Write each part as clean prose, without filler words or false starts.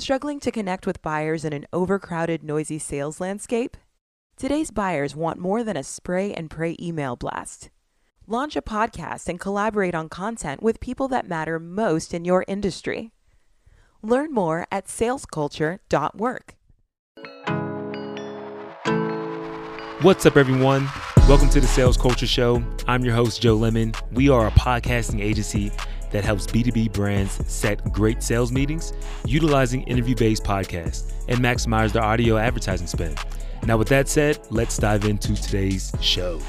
Struggling to connect with buyers in an overcrowded, noisy sales landscape? Today's buyers want more than a spray and pray email blast. Launch a podcast and collaborate on content with people that matter most in your industry. Learn more at salesculture.work. What's up, everyone? Welcome to the Sales Culture Show. I'm your host, Joe Lemon. We are a podcasting agency that helps B2B brands set great sales meetings utilizing interview-based podcasts and maximize their audio advertising spend. Now, with that said, let's dive into today's show.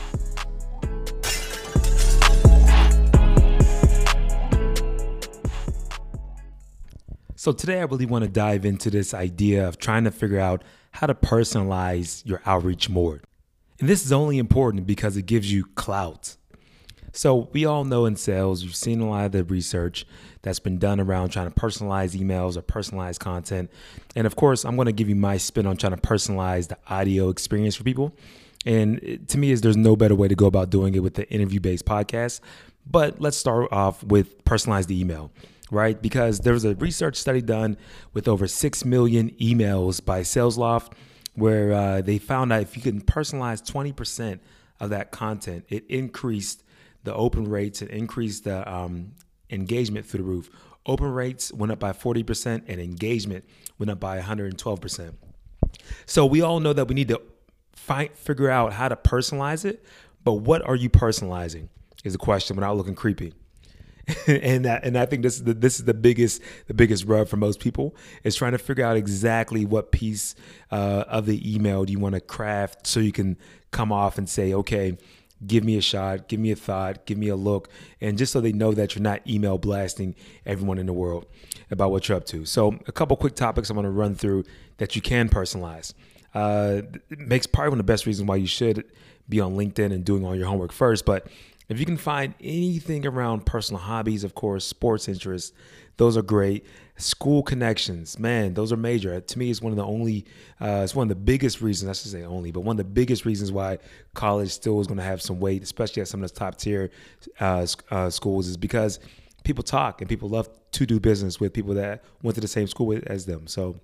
So today I really want to dive into this idea of trying to figure out how to personalize your outreach more. And this is only important because it gives you clout. So we all know in sales, you've seen a lot of the research that's been done around trying to personalize emails or personalize content. And of course, I'm going to give you my spin on trying to personalize the audio experience for people. And to me, there's no better way to go about doing it with the interview-based podcast. But let's start off with personalize the email, right? Because there was a research study done with over 6 million emails by SalesLoft, where they found out if you can personalize 20% of that content, it increased the open rates and increased the engagement through the roof. Open rates went up by 40% and engagement went up by 112%. So we all know that we need to figure out how to personalize it, but what are you personalizing is the question without looking creepy. and I think this is the biggest rub for most people is trying to figure out exactly what piece of the email do you want to craft so you can come off and say, okay, give me a shot, give me a thought, give me a look, and just so they know that you're not email blasting everyone in the world about what you're up to. So a couple quick topics I'm going to run through that you can personalize. It makes probably one of the best reasons why you should be on LinkedIn and doing all your homework first. But if you can find anything around personal hobbies, of course, sports interests, those are great. School connections, man, those are major. To me, it's one of the biggest reasons, I should say only, but one of the biggest reasons why college still is going to have some weight, especially at some of the top tier schools, is because people talk and people love to do business with people that went to the same school as them. So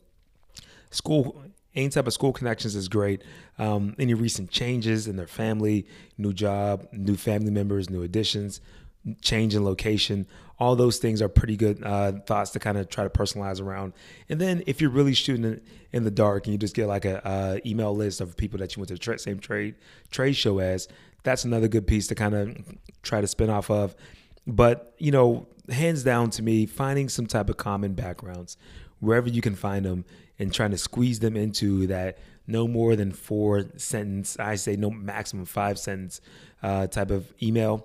any type of school connections is great. Any recent changes in their family, new job, new family members, new additions, change in location, all those things are pretty good thoughts to kind of try to personalize around. And then if you're really shooting in the dark and you just get like a email list of people that you went to the same trade show as, that's another good piece to kind of try to spin off of. But, hands down to me, finding some type of common backgrounds, wherever you can find them, and trying to squeeze them into that no more than 4 sentence, I say no maximum 5 sentence type of email.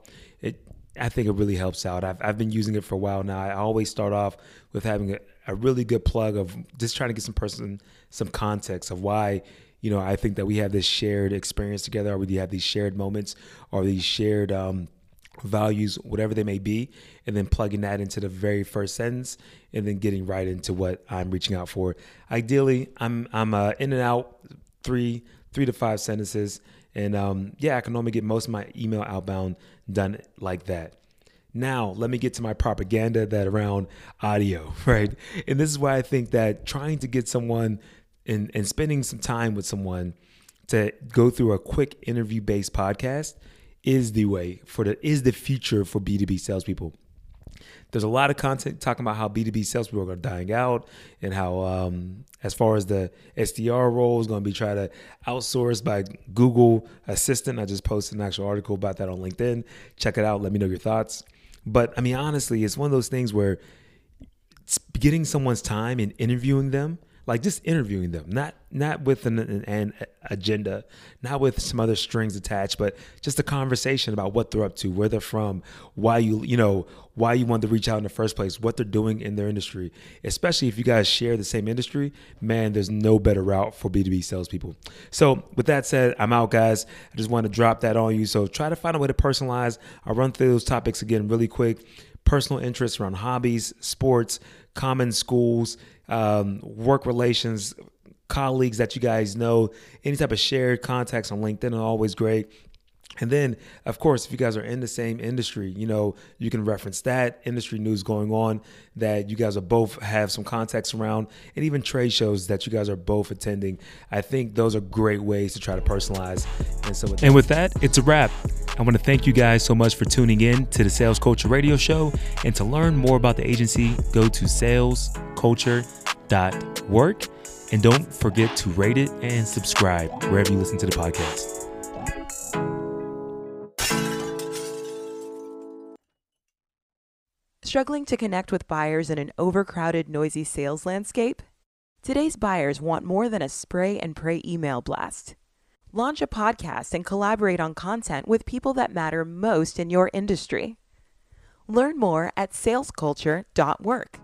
I think it really helps out. I've been using it for a while now. I always start off with having a really good plug of just trying to get some context of why, I think that we have this shared experience together, or we have these shared moments, or these shared values, whatever they may be, and then plugging that into the very first sentence, and then getting right into what I'm reaching out for. Ideally, I'm in and out 3 to 5 sentences, and I can normally get most of my email outbound done like that. Now, let me get to my propaganda that around audio, right? And this is why I think that trying to get someone and spending some time with someone to go through a quick interview-based podcast is the future for B2B salespeople. There's a lot of content talking about how B2B salespeople are dying out, and how as far as the SDR role is going to be tried to outsourced by Google Assistant. I just posted an actual article about that on LinkedIn. Check it out. Let me know your thoughts. But I mean, honestly, it's one of those things where getting someone's time and interviewing them, like just interviewing them, not with an agenda, not with some other strings attached, but just a conversation about what they're up to, where they're from, why you want to reach out in the first place, what they're doing in their industry. Especially if you guys share the same industry, man, there's no better route for B2B salespeople. So with that said, I'm out, guys. I just want to drop that on you. So try to find a way to personalize. I'll run through those topics again really quick. Personal interests around hobbies, sports, common schools, work relations, colleagues that you guys know, any type of shared contacts on LinkedIn are always great. And then, of course, if you guys are in the same industry, you can reference that industry news going on that you guys are both have some context around, and even trade shows that you guys are both attending. I think those are great ways to try to personalize. And with that, it's a wrap. I want to thank you guys so much for tuning in to the Sales Culture Radio Show. And to learn more about the agency, go to salesculture.work. And don't forget to rate it and subscribe wherever you listen to the podcast. Struggling to connect with buyers in an overcrowded, noisy sales landscape? Today's buyers want more than a spray and pray email blast. Launch a podcast and collaborate on content with people that matter most in your industry. Learn more at salesculture.work.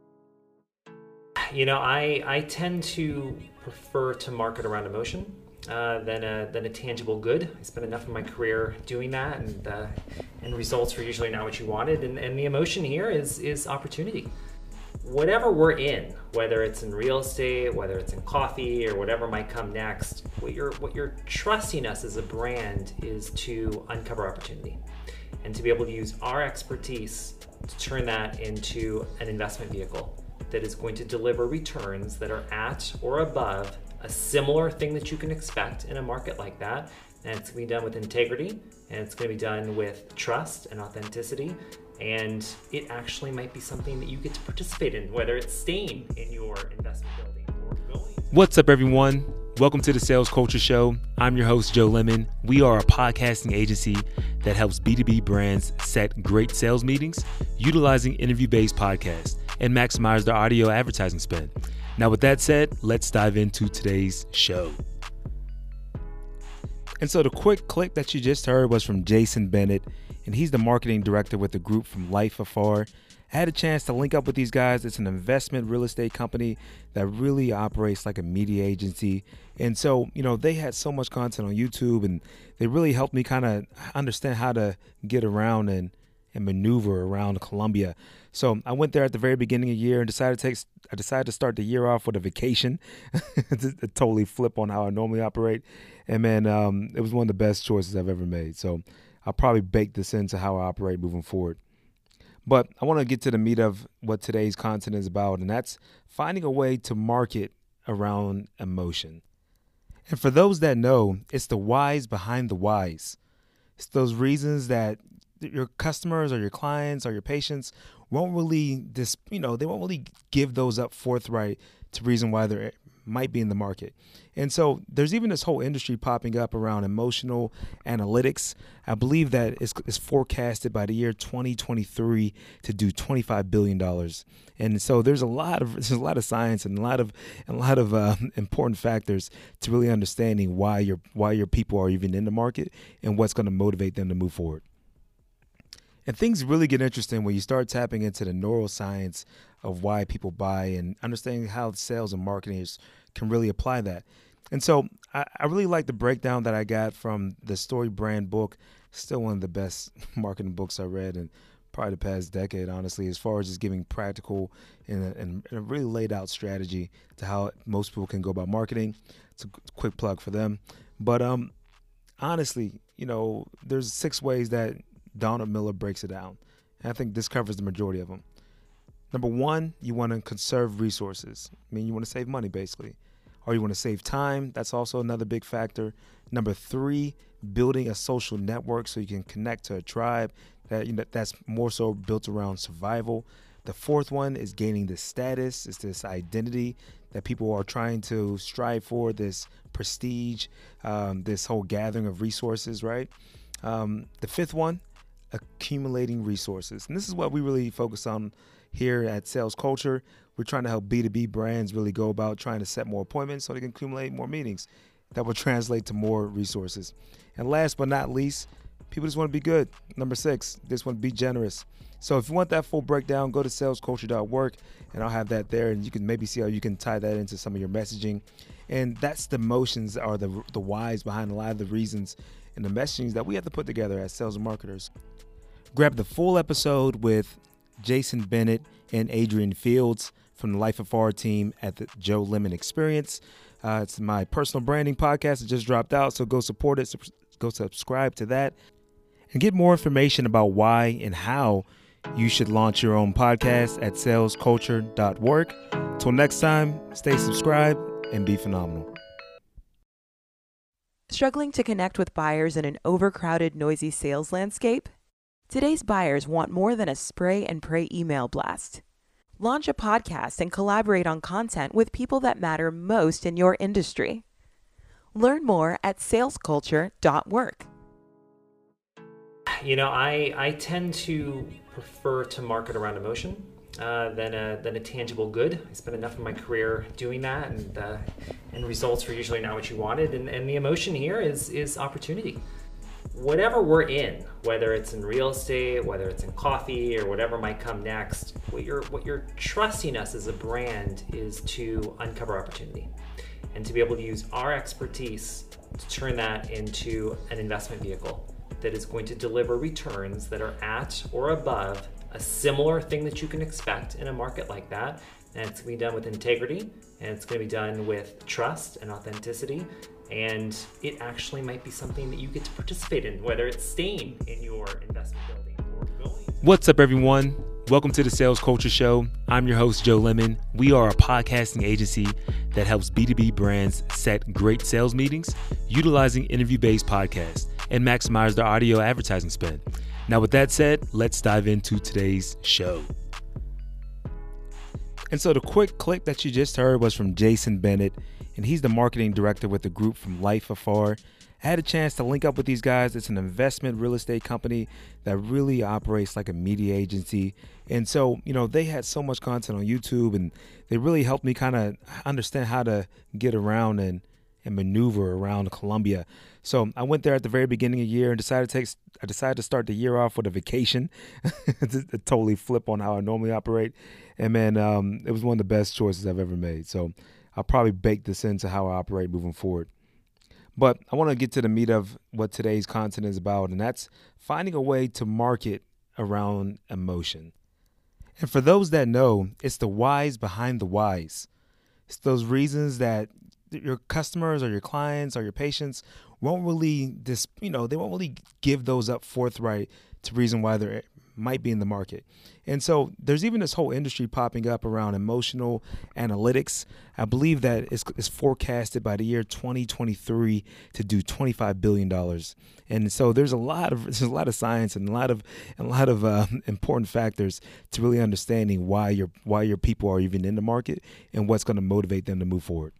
I tend to prefer to market around emotion than a tangible good. I spent enough of my career doing that, and results are usually not what you wanted. And the emotion here is opportunity. Whatever we're in, whether it's in real estate, whether it's in coffee, or whatever might come next, what you're trusting us as a brand is to uncover opportunity and to be able to use our expertise to turn that into an investment vehicle that is going to deliver returns that are at or above a similar thing that you can expect in a market like that. And it's going to be done with integrity, and it's going to be done with trust and authenticity. And it actually might be something that you get to participate in, whether it's staying in your investment building or going. What's up, everyone? Welcome to the Sales Culture Show. I'm your host, Joe Lemon. We are a podcasting agency that helps B2B brands set great sales meetings utilizing interview-based podcasts and maximize their audio advertising spend. Now, with that said, let's dive into today's show. And so the quick clip that you just heard was from Jason Bennett, and he's the marketing director with the group from Life Afar. I had a chance to link up with these guys. It's an investment real estate company that really operates like a media agency. And so, they had so much content on YouTube, and they really helped me kind of understand how to get around and maneuver around Colombia. So I went there at the very beginning of the year and decided to start the year off with a vacation. To totally flip on how I normally operate. And man, it was one of the best choices I've ever made. So I'll probably bake this into how I operate moving forward. But I want to get to the meat of what today's content is about, and that's finding a way to market around emotion. And for those that know, it's the whys behind the whys. It's those reasons that your customers or your clients or your patients won't really they won't really give those up forthright to reason why they might be in the market. And so there's even this whole industry popping up around emotional analytics. I believe that it's forecasted by the year 2023 to do $25 billion. And so there's a lot of science and a lot of important factors to really understanding why your people are even in the market and what's going to motivate them to move forward. And things really get interesting when you start tapping into the neuroscience of why people buy and understanding how sales and marketers can really apply that. And so I really like the breakdown that I got from the Story Brand book. Still one of the best marketing books I read in probably the past decade, honestly, as far as just giving practical and a really laid out strategy to how most people can go about marketing. It's a quick plug for them. But honestly, there's 6 ways that Donald Miller breaks it down. And I think this covers the majority of them. Number 1, you want to conserve resources. You want to save money, basically. Or you want to save time. That's also another big factor. Number 3, building a social network so you can connect to a tribe that's more so built around survival. The 4th one is gaining this status. It's this identity that people are trying to strive for, this prestige, this whole gathering of resources, right? The 5th one, accumulating resources. And this is what we really focus on here at Sales Culture. We're trying to help B2B brands really go about trying to set more appointments so they can accumulate more meetings that will translate to more resources. And last but not least, people just want to be good. Number 6, they just want to be generous. So if you want that full breakdown, go to salesculture.work, and I'll have that there, and you can maybe see how you can tie that into some of your messaging. And that's the motions or the whys behind a lot of the reasons and the messaging that we have to put together as sales and marketers. Grab the full episode with Jason Bennett and Adrian Fields from the Life Afar team at the Joe Lemon Experience. It's my personal branding podcast. It just dropped out, so go support it. go subscribe to that and get more information about why and how you should launch your own podcast at salesculture.work. Till next time, stay subscribed and be phenomenal. Struggling to connect with buyers in an overcrowded, noisy sales landscape? Today's buyers want more than a spray and pray email blast. Launch a podcast and collaborate on content with people that matter most in your industry. Learn more at salesculture.work. You know, I tend to prefer to market around emotion than a tangible good. I spent enough of my career doing that, and results are usually not what you wanted. And the emotion here is opportunity. Whatever we're in, whether it's in real estate, whether it's in coffee, or whatever might come next, what you're trusting us as a brand is to uncover opportunity and to be able to use our expertise to turn that into an investment vehicle that is going to deliver returns that are at or above a similar thing that you can expect in a market like that. And it's going to be done with integrity, and it's going to be done with trust and authenticity. And it actually might be something that you get to participate in, whether it's staying in your investment building or going. What's up, everyone? Welcome to the Sales Culture Show. I'm your host, Joe Lemon. We are a podcasting agency that helps B2B brands set great sales meetings utilizing interview-based podcasts and maximize their audio advertising spend. Now, with that said, let's dive into today's show. And so the quick clip that you just heard was from Jason Bennett, and he's the marketing director with the group from Life Afar. I had a chance to link up with these guys. It's an investment real estate company that really operates like a media agency. And so, you know, they had so much content on YouTube, and they really helped me kind of understand how to get around and maneuver around Colombia. So I went there at the very beginning of the year and decided to start the year off with a vacation. To totally flip on how I normally operate. And man, it was one of the best choices I've ever made. So I'll probably bake this into how I operate moving forward. But I want to get to the meat of what today's content is about, and that's finding a way to market around emotion. And for those that know, it's the whys behind the whys. It's those reasons that your customers or your clients or your patients won't really they won't really give those up forthright to reason why they might be in the market. And so there's even this whole industry popping up around emotional analytics. I believe that it's forecasted by the year 2023 to do $25 billion. And so there's a lot of science and a lot of important factors to really understanding why your people are even in the market and what's going to motivate them to move forward.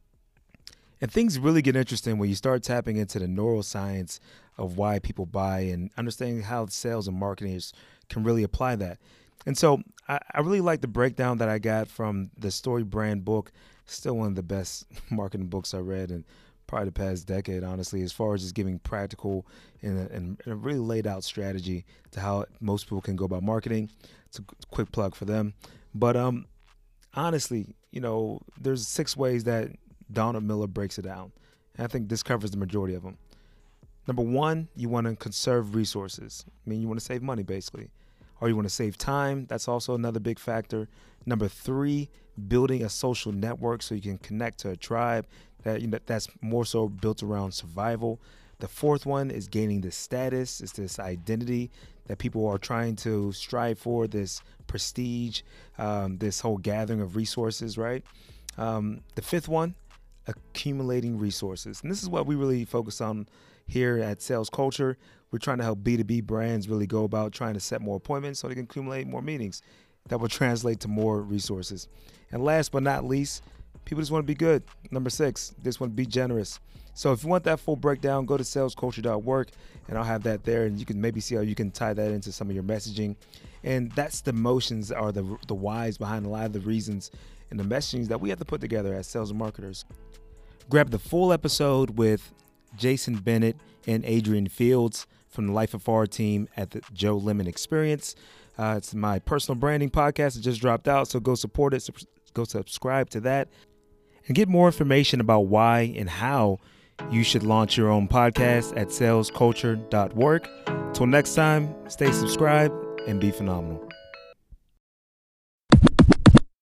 And things really get interesting when you start tapping into the neuroscience of why people buy and understanding how sales and marketers can really apply that. And so I really like the breakdown that I got from the Story Brand book. Still one of the best marketing books I read in probably the past decade, honestly, as far as just giving practical and a really laid out strategy to how most people can go about marketing. It's a quick plug for them. But honestly, there's 6 ways that Donald Miller breaks it down. And I think this covers the majority of them. Number 1, you want to conserve resources. I mean, you want to save money, basically. Or you want to save time. That's also another big factor. Number 3, building a social network so you can connect to a tribe that's more so built around survival. The 4th one is gaining this status. It's this identity that people are trying to strive for, this prestige, this whole gathering of resources, right? The 5th one, accumulating resources. And this is what we really focus on here at Sales Culture. We're trying to help B2B brands really go about trying to set more appointments so they can accumulate more meetings that will translate to more resources. And last but not least, people just want to be good. Number 6, they just want to be generous. So if you want that full breakdown, go to salesculture.work and I'll have that there, and you can maybe see how you can tie that into some of your messaging. And that's the motions or the whys behind a lot of the reasons and the messaging that we have to put together as sales and marketers. Grab the full episode with Jason Bennett and Adrian Fields from the Life Afar team at the Joe Lemon Experience. It's my personal branding podcast. It just dropped out, so go support it. Go subscribe to that and get more information about why and how you should launch your own podcast at salesculture.work. Till next time, stay subscribed and be phenomenal.